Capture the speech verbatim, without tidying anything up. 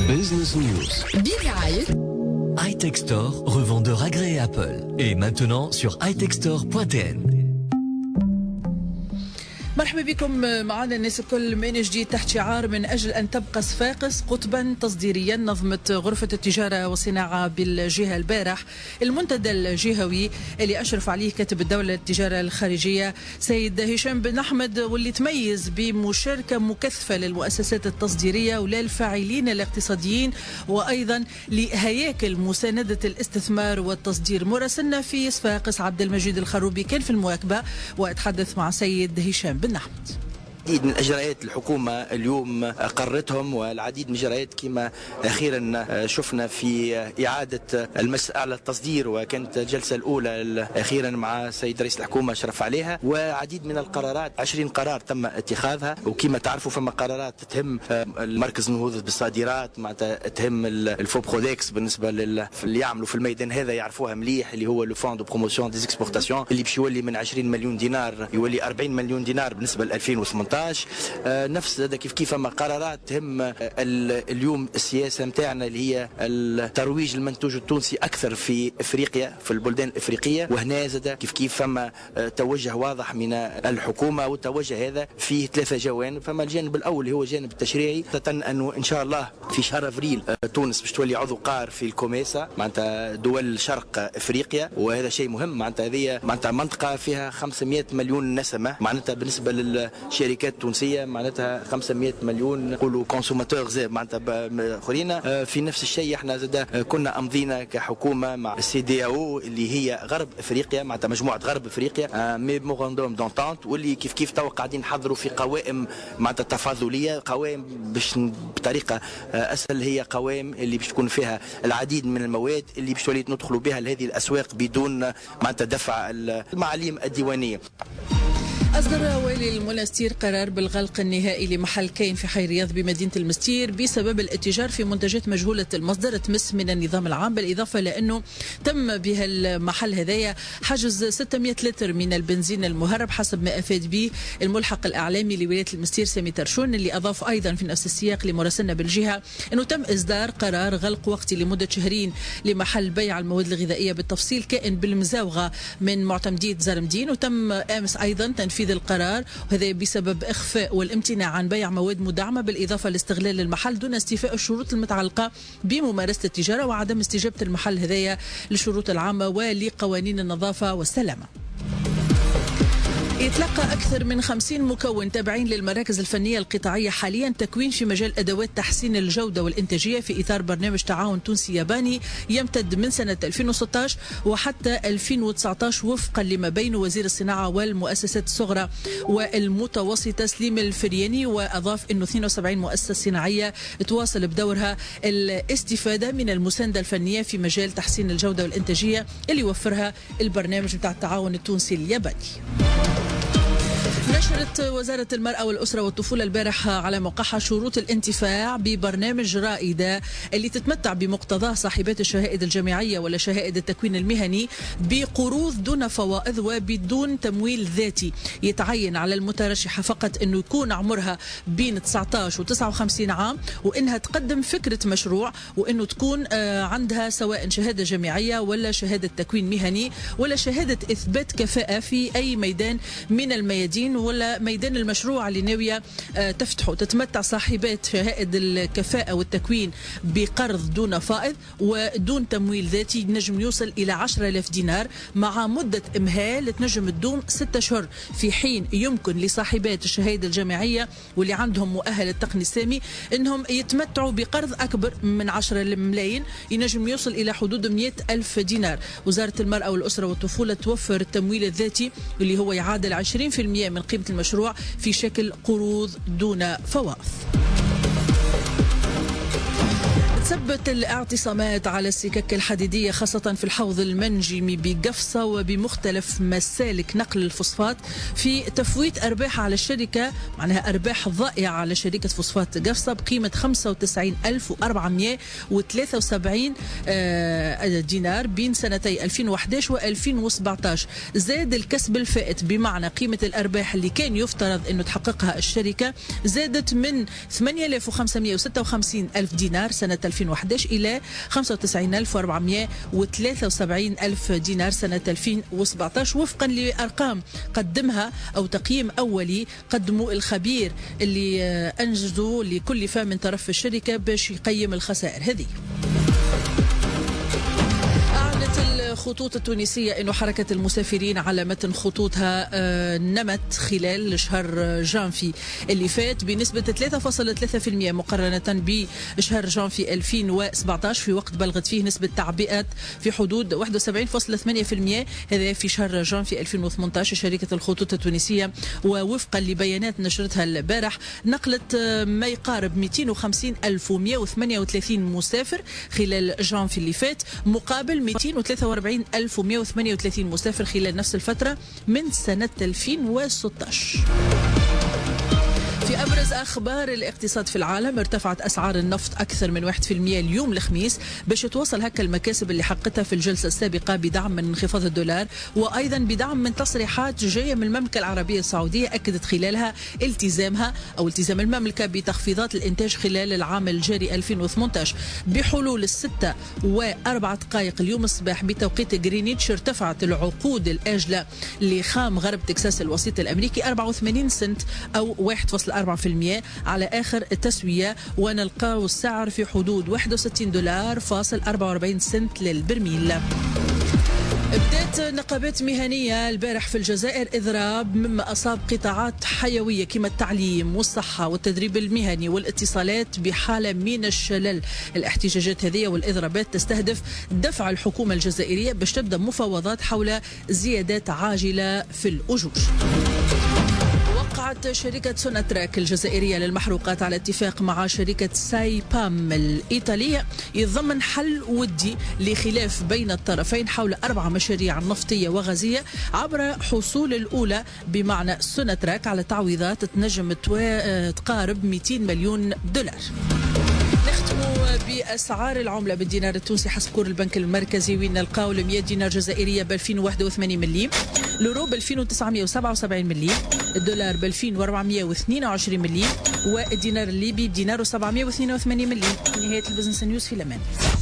Business News برعاية iTech Store, revendeur agréé Apple. Et maintenant sur i tech store point t n. مرحبا بكم معنا الناس الكل من جديد تحت شعار من أجل أن تبقى صفاقس قطبا تصديريا. نظمت غرفة التجارة والصناعة بالجهة البارح المنتدى الجهوي اللي أشرف عليه كاتب الدولة للتجارة الخارجية سيد هشام بن أحمد، واللي تميز بمشاركة مكثفة للمؤسسات التصديرية وللفاعلين الاقتصاديين وأيضا لهياكل مساندة الاستثمار والتصدير. مراسلنا في صفاقس عبد المجيد الخروبي كان في المواكبة وأتحدث مع سيد هشام بن أحمد. العديد من اجراءات الحكومه اليوم قررتهم، والعديد من اجراءات كما اخيرا شفنا في اعاده المس على التصدير، وكانت الجلسه الاولى اخيرا مع السيد رئيس الحكومه شرف عليها، وعديد من القرارات عشرين قرار تم اتخاذها. وكما تعرفوا فما قرارات تهم المركز النهوض بالصادرات، معناتها تهم الفو برودكس بالنسبه للي يعملوا في الميدان هذا يعرفوها مليح، اللي هو لو فون دو بروموسيون دي اكسبورتاسيون اللي باش يولي من عشرين مليون دينار يولي أربعين مليون دينار بالنسبه ل ألفين وثمانية عشر. نفس هذا كيف كيف ما قرارات تهم اليوم السياسه نتاعنا اللي هي الترويج المنتوج التونسي اكثر في افريقيا في البلدان الافريقيه. وهنا زاد كيف كيف فما توجه واضح من الحكومه، والتوجه هذا فيه ثلاثه جوانب. فما الجانب الاول اللي هو الجانب التشريعي، تتن انه ان شاء الله في شهر افريل تونس باش تولي عضو قار في الكوميسا معناتها دول شرق افريقيا، وهذا شيء مهم. معناتها هذه معناتها منطقه فيها خمسمائة مليون نسمه، معناتها بالنسبه للشركات التونسيه معناتها خمسمائة مليون نقولوا كونسوماتور زي معناتها اخرين. في نفس الشيء احنا زاد كنا امضينا كحكومه مع السي دي او اللي هي غرب افريقيا، معناتها مجموعه غرب افريقيا ميموراندوم دونتانت، واللي كيف كيف تو قاعدين نحضروا في قوائم معناتها تفاضليه، قوائم باش بطريقه اسهل هي قوائم اللي باش تكون فيها العديد من المواد اللي باش تولي ندخلوا بها لهذه الاسواق بدون معناتها دفع المعاليم الديوانيه. أصدر والي المنستير قرار بالغلق النهائي لمحل كاين في حي رياض بمدينة المستير بسبب الاتجار في منتجات مجهولة المصدر تمس من النظام العام، بالإضافة لأنه تم بها المحل هذايا حجز ستمائة لتر من البنزين المهرب حسب ما أفاد به الملحق الإعلامي لولاية المستير سامي ترشون، اللي أضاف أيضا في نفس السياق لمراسلنا بالجهة أنه تم إصدار قرار غلق وقتي لمدة شهرين لمحل بيع المواد الغذائية بالتفصيل كائن بالمزاوغة من معتمدية زرمدين. وتم أمس أيضا تنفيذ القرار، وهذا بسبب إخفاء والامتناع عن بيع مواد مدعمة، بالإضافة لاستغلال المحل دون استيفاء الشروط المتعلقة بممارسة التجارة وعدم استجابة المحل هذايا للشروط العامة ولقوانين النظافة والسلامة. يتلقى أكثر من خمسين مكون تابعين للمراكز الفنية القطاعية حاليا تكوين في مجال أدوات تحسين الجودة والإنتاجية في إطار برنامج تعاون تونسي ياباني يمتد من سنة ألفين وستة عشر وحتى ألفين وتسعة عشر وفقا لما بين وزير الصناعة والمؤسسات الصغرى والمتوسطة سليم الفرياني. وأضاف أنه اثنين وسبعين مؤسسة صناعية تواصل بدورها الاستفادة من المساندة الفنية في مجال تحسين الجودة والإنتاجية اللي يوفرها البرنامج بتاع التعاون التونسي الياباني. نشرت وزارة المرأة والأسرة والطفولة البارحة على موقعها شروط الانتفاع ببرنامج رائدة اللي تتمتع بمقتضاه صاحبات الشهائد الجامعية ولا شهائد التكوين المهني بقروض دون فوائد وبدون تمويل ذاتي. يتعين على المترشحة فقط أنه يكون عمرها بين تسعة عشر و تسعة وخمسين عام، وأنها تقدم فكرة مشروع، وأنه تكون عندها سواء شهادة جامعية ولا شهادة تكوين مهني ولا شهادة إثبات كفاءة في أي ميدان من الميادين ولا ميدان المشروع اللي ناوية تفتحه. تتمتع صاحبات شهائد الكفاءة والتكوين بقرض دون فائض ودون تمويل ذاتي ينجم يوصل إلى عشرة آلاف دينار مع مدة إمهال تنجم تدوم ستة أشهر، في حين يمكن لصاحبات الشهادة الجامعية واللي عندهم مؤهل التقني السامي أنهم يتمتعوا بقرض أكبر من عشرة ملايين ينجم يوصل إلى حدود مئة ألف دينار. وزارة المرأة والأسرة والطفولة توفر التمويل الذاتي اللي هو يعادل عشرين بالمئة من قيمة المشروع في شكل قروض دون فوائد. تثبت الاعتصامات على السكك الحديدية خاصة في الحوض المنجمي بقفصة وبمختلف مسالك نقل الفوسفات في تفويت أرباح على الشركة، معناها أرباح ضائعة على شركة فوسفات قفصة بقيمة خمسة وتسعين ألف وأربعمئة وثلاثة وسبعين دينار بين سنتي ألفين وأحد عشر وألفين وسبعة عشر. زاد الكسب الفائت بمعنى قيمة الأرباح اللي كان يفترض أنه تحققها الشركة زادت من ثمانية آلاف وخمسمئة وستة وخمسين ألف دينار سنة ألفين وأحد عشر إلى خمسة وتسعين ألف وأربعمئة وثلاثة وسبعين ألف دينار سنة ألفين وسبعة عشر وفقا لأرقام قدمها أو تقييم أولي قدموا الخبير اللي أنجزوا لكلفة من طرف الشركة باش يقيم الخسائر هذه. الخطوط التونسية أنه حركة المسافرين على متن خطوطها نمت خلال شهر جانفي اللي فات بنسبة ثلاثة فاصلة ثلاثة بالمئة مقارنة بشهر جانفي ألفين وسبعة عشر في وقت بلغت فيه نسبة تعبئة في حدود واحد وسبعين فاصلة ثمانية بالمئة. هذا في شهر جانفي ألفين وثمانية عشر. شركة الخطوط التونسية ووفقا لبيانات نشرتها البارح نقلت ما يقارب مئتين وخمسين ألف ومئة وثمانية وثلاثين مسافر خلال جانفي اللي فات مقابل مئتين وثلاثة وأربعين ألف ومئة وثمانية وثلاثين مسافر خلال نفس الفترة من سنة ألفين وستة عشر. في أبرز أخبار الاقتصاد في العالم، ارتفعت أسعار النفط أكثر من واحد بالمئة اليوم الخميس باش توصل هكا المكاسب اللي حققتها في الجلسة السابقة بدعم من انخفاض الدولار وأيضا بدعم من تصريحات جاية من المملكة العربية السعودية أكدت خلالها التزامها أو التزام المملكة بتخفيضات الإنتاج خلال العام الجاري ألفين وثمانية عشر. بحلول الستة وأربع دقائق اليوم الصباح بتوقيت غرينتش ارتفعت العقود الآجلة لخام غرب تكساس الوسيط الأمريكي أربعة وثمانين سنت أو واحد فاصلة أربعة بالمئة على آخر التسوية، ونلقاو السعر في حدود واحد وستين دولار فاصل أربعة وأربعين سنت للبرميل. بدات نقابات مهنية البارح في الجزائر إضراب مما أصاب قطاعات حيوية كما التعليم والصحة والتدريب المهني والاتصالات بحالة من الشلل. الاحتجاجات هذه والإضرابات تستهدف دفع الحكومة الجزائرية باش تبدأ مفاوضات حول زيادات عاجلة في الأجور. وقعت شركة سوناتراك الجزائرية للمحروقات على اتفاق مع شركة ساي بام الإيطالية يتضمن حل ودي لخلاف بين الطرفين حول أربع مشاريع نفطية وغازية عبر حصول الأولى بمعنى سوناتراك على تعويضات تنجم تقارب مئتين مليون دولار. بأسعار العملة بالدينار التونسي حسب كور البنك المركزي وين نلقاو ال مئة دينار جزائرية ب ألفين وواحد وثمانين مليم، اليورو ب ألفين وتسعمئة وسبعة وسبعين مليم، الدولار ب ألفين وأربعمئة واثنين وعشرين مليم، والدينار الليبي بدينار وسبعمئة واثنين وثمانين مليم. نهاية البزنس نيوز في الأمان.